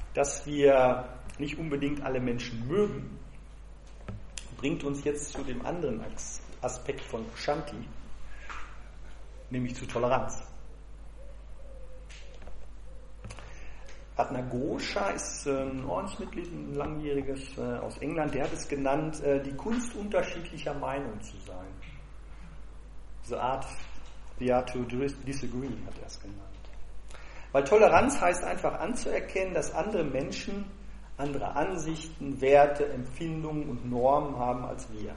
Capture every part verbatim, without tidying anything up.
dass wir nicht unbedingt alle Menschen mögen, bringt uns jetzt zu dem anderen Aspekt von Shanti, nämlich zu Toleranz. Ratna Ghosha ist ein Ordensmitglied, ein langjähriges aus England, der hat es genannt, die Kunst unterschiedlicher Meinung zu sein. The art, the art to disagree, hat er es genannt. Weil Toleranz heißt einfach anzuerkennen, dass andere Menschen andere Ansichten, Werte, Empfindungen und Normen haben als wir.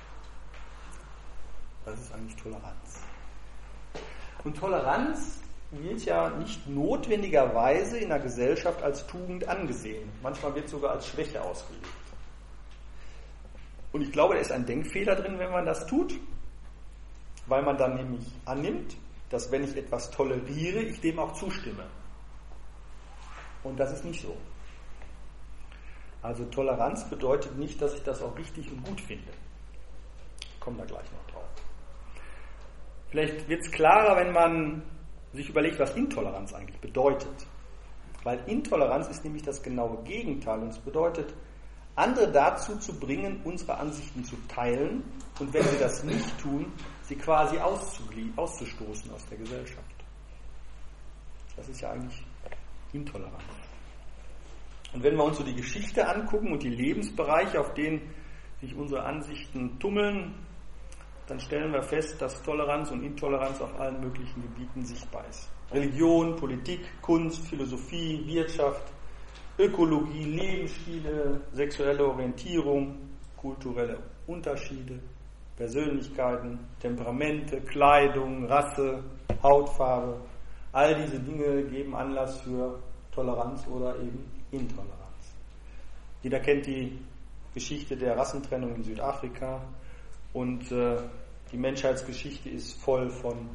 Das ist eigentlich Toleranz. Und Toleranz wird ja nicht notwendigerweise in der Gesellschaft als Tugend angesehen. Manchmal wird es sogar als Schwäche ausgelegt. Und ich glaube, da ist ein Denkfehler drin, wenn man das tut, weil man dann nämlich annimmt, dass wenn ich etwas toleriere, ich dem auch zustimme. Und das ist nicht so. Also Toleranz bedeutet nicht, dass ich das auch richtig und gut finde. Ich komme da gleich noch drauf. Vielleicht wird es klarer, wenn man sich überlegt, was Intoleranz eigentlich bedeutet. Weil Intoleranz ist nämlich das genaue Gegenteil. Und es bedeutet, andere dazu zu bringen, unsere Ansichten zu teilen und wenn sie das nicht tun, sie quasi auszustoßen aus der Gesellschaft. Das ist ja eigentlich Intoleranz. Und wenn wir uns so die Geschichte angucken und die Lebensbereiche, auf denen sich unsere Ansichten tummeln, dann stellen wir fest, dass Toleranz und Intoleranz auf allen möglichen Gebieten sichtbar ist. Religion, Politik, Kunst, Philosophie, Wirtschaft, Ökologie, Lebensstile, sexuelle Orientierung, kulturelle Unterschiede, Persönlichkeiten, Temperamente, Kleidung, Rasse, Hautfarbe. All diese Dinge geben Anlass für Toleranz oder eben Intoleranz. Jeder kennt die Geschichte der Rassentrennung in Südafrika und äh, die Menschheitsgeschichte ist voll von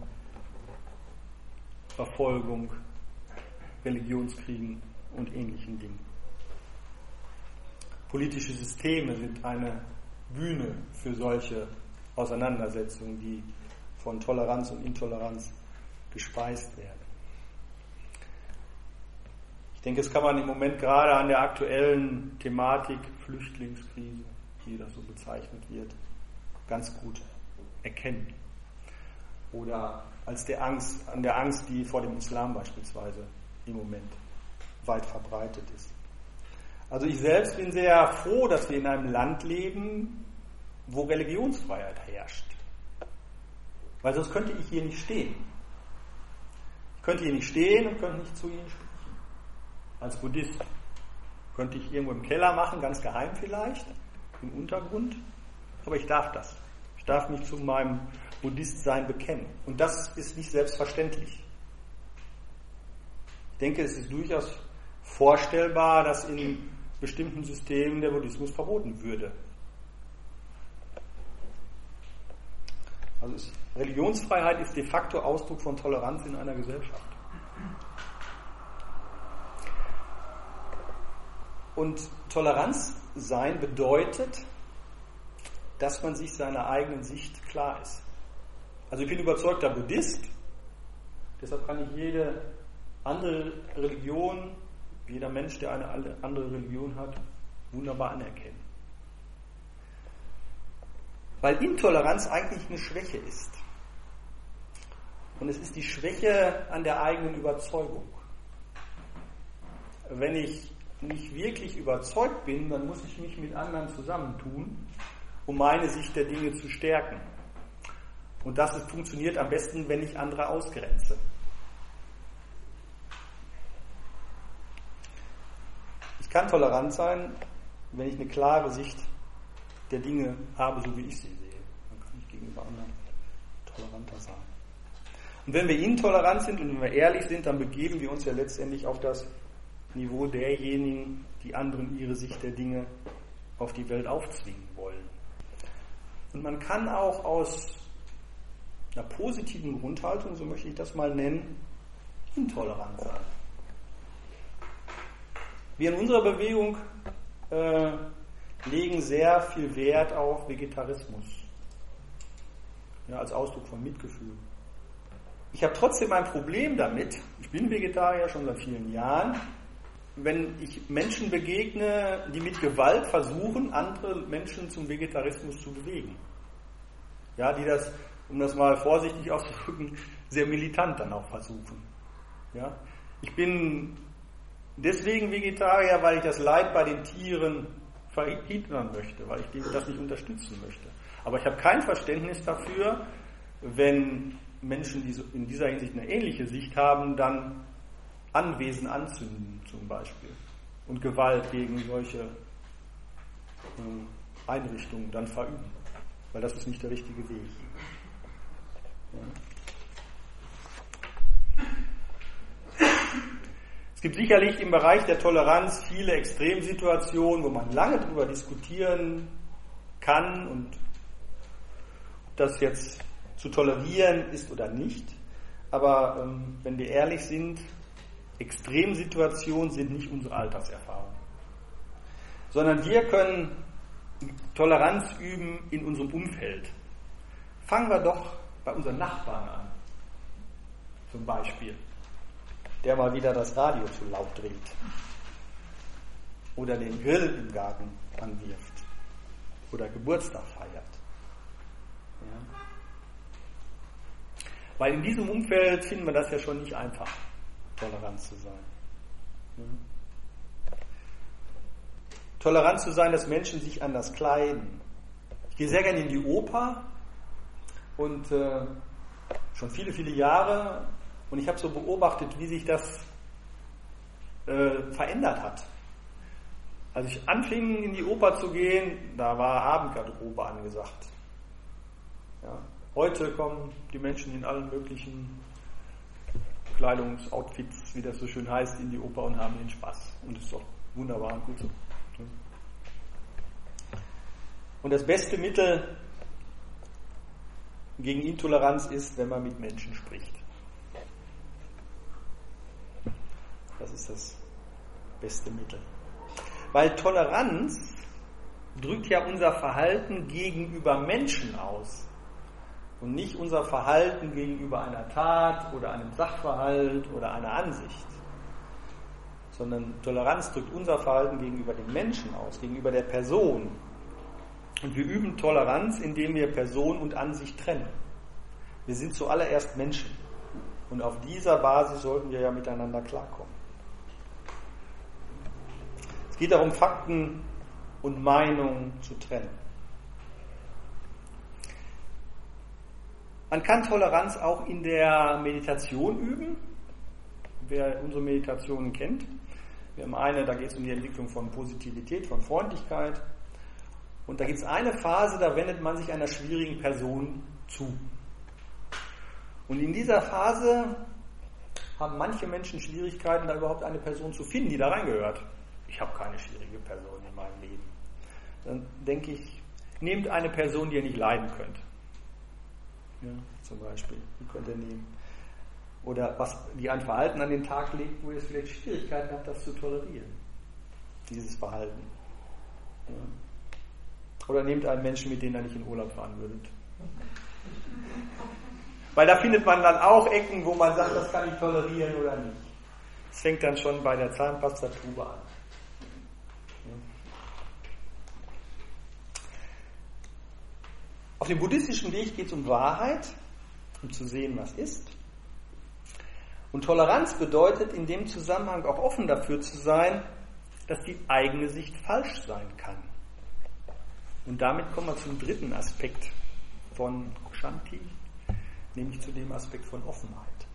Verfolgung, Religionskriegen und ähnlichen Dingen. Politische Systeme sind eine Bühne für solche Auseinandersetzungen, die von Toleranz und Intoleranz gespeist werden. Ich denke, das kann man im Moment gerade an der aktuellen Thematik Flüchtlingskrise, wie das so bezeichnet wird, ganz gut erkennen. Oder als der Angst, an der Angst, die vor dem Islam beispielsweise im Moment weit verbreitet ist. Also ich selbst bin sehr froh, dass wir in einem Land leben, wo Religionsfreiheit herrscht. Weil sonst könnte ich hier nicht stehen. Ich könnte hier nicht stehen und könnte nicht zu Ihnen sprechen. Als Buddhist könnte ich irgendwo im Keller machen, ganz geheim vielleicht, im Untergrund, aber ich darf das. Ich darf mich zu meinem Buddhistsein bekennen. Und das ist nicht selbstverständlich. Ich denke, es ist durchaus vorstellbar, dass in bestimmten Systemen der Buddhismus verboten würde. Also ist, Religionsfreiheit ist de facto Ausdruck von Toleranz in einer Gesellschaft. Und Toleranz sein bedeutet, dass man sich seiner eigenen Sicht klar ist. Also ich bin überzeugter Buddhist, deshalb kann ich jede andere Religion, jeder Mensch, der eine andere Religion hat, wunderbar anerkennen. Weil Intoleranz eigentlich eine Schwäche ist. Und es ist die Schwäche an der eigenen Überzeugung. Wenn ich nicht wirklich überzeugt bin, dann muss ich mich mit anderen zusammentun, um meine Sicht der Dinge zu stärken. Und das ist, funktioniert am besten, wenn ich andere ausgrenze. Ich kann tolerant sein, wenn ich eine klare Sicht der Dinge habe, so wie ich sie sehe. Dann kann ich gegenüber anderen toleranter sein. Und wenn wir intolerant sind und wenn wir ehrlich sind, dann begeben wir uns ja letztendlich auf das Niveau derjenigen, die anderen ihre Sicht der Dinge auf die Welt aufzwingen wollen. Und man kann auch aus einer positiven Grundhaltung, so möchte ich das mal nennen, intolerant sein. Wir in unserer Bewegung äh, legen sehr viel Wert auf Vegetarismus, ja, als Ausdruck von Mitgefühl. Ich habe trotzdem ein Problem damit, ich bin Vegetarier schon seit vielen Jahren, wenn ich Menschen begegne, die mit Gewalt versuchen, andere Menschen zum Vegetarismus zu bewegen. Ja, die das, um das mal vorsichtig auszudrücken, sehr militant dann auch versuchen. Ja, ich bin deswegen Vegetarier, weil ich das Leid bei den Tieren verhindern möchte, weil ich das nicht unterstützen möchte. Aber ich habe kein Verständnis dafür, wenn Menschen, die in dieser Hinsicht eine ähnliche Sicht haben, dann Anwesen anzünden zum Beispiel und Gewalt gegen solche Einrichtungen dann verüben, weil das ist nicht der richtige Weg. Es gibt sicherlich im Bereich der Toleranz viele Extremsituationen, wo man lange darüber diskutieren kann und ob das jetzt zu tolerieren ist oder nicht. Aber ähm, wenn wir ehrlich sind, Extremsituationen sind nicht unsere Alltagserfahrung, sondern wir können Toleranz üben in unserem Umfeld. Fangen wir doch bei unseren Nachbarn an, zum Beispiel, der mal wieder das Radio zu laut dreht oder den Grill im Garten anwirft oder Geburtstag feiert. Ja. Weil in diesem Umfeld finden wir das ja schon nicht einfach, tolerant zu sein. Ja. Tolerant zu sein, dass Menschen sich anders kleiden. Ich gehe sehr gerne in die Oper und äh, schon viele, viele Jahre und ich habe so beobachtet, wie sich das äh, verändert hat. Als ich anfing, in die Oper zu gehen, da war Abendgarderobe angesagt. Ja. Heute kommen die Menschen in allen möglichen Kleidungsoutfits, wie das so schön heißt, in die Oper und haben ihren Spaß. Und das ist doch wunderbar und gut so. Und das beste Mittel gegen Intoleranz ist, wenn man mit Menschen spricht. Das ist das beste Mittel. Weil Toleranz drückt ja unser Verhalten gegenüber Menschen aus und nicht unser Verhalten gegenüber einer Tat oder einem Sachverhalt oder einer Ansicht. Sondern Toleranz drückt unser Verhalten gegenüber den Menschen aus, gegenüber der Person. Und wir üben Toleranz, indem wir Person und Ansicht trennen. Wir sind zuallererst Menschen. Und auf dieser Basis sollten wir ja miteinander klarkommen. Es geht darum, Fakten und Meinungen zu trennen. Man kann Toleranz auch in der Meditation üben. Wer unsere Meditationen kennt. Wir haben eine, da geht es um die Entwicklung von Positivität, von Freundlichkeit. Und da gibt es eine Phase, da wendet man sich einer schwierigen Person zu. Und in dieser Phase haben manche Menschen Schwierigkeiten, da überhaupt eine Person zu finden, die da reingehört. Ich habe keine schwierige Person in meinem Leben. Dann denke ich, nehmt eine Person, die ihr nicht leiden könnt. Ja, zum Beispiel, die könnt ihr nehmen. Oder was die ein Verhalten an den Tag legt, wo ihr vielleicht Schwierigkeiten habt, das zu tolerieren. Dieses Verhalten. Ja. Oder nehmt einen Menschen, mit dem ihr nicht in Urlaub fahren würdet. Weil da findet man dann auch Ecken, wo man sagt, das kann ich tolerieren oder nicht. Es fängt dann schon bei der Zahnpastatube an. Ja. Auf dem buddhistischen Weg geht es um Wahrheit, um zu sehen, was ist. Und Toleranz bedeutet in dem Zusammenhang auch offen dafür zu sein, dass die eigene Sicht falsch sein kann. Und damit kommen wir zum dritten Aspekt von Kshanti, nämlich zu dem Aspekt von Offenheit.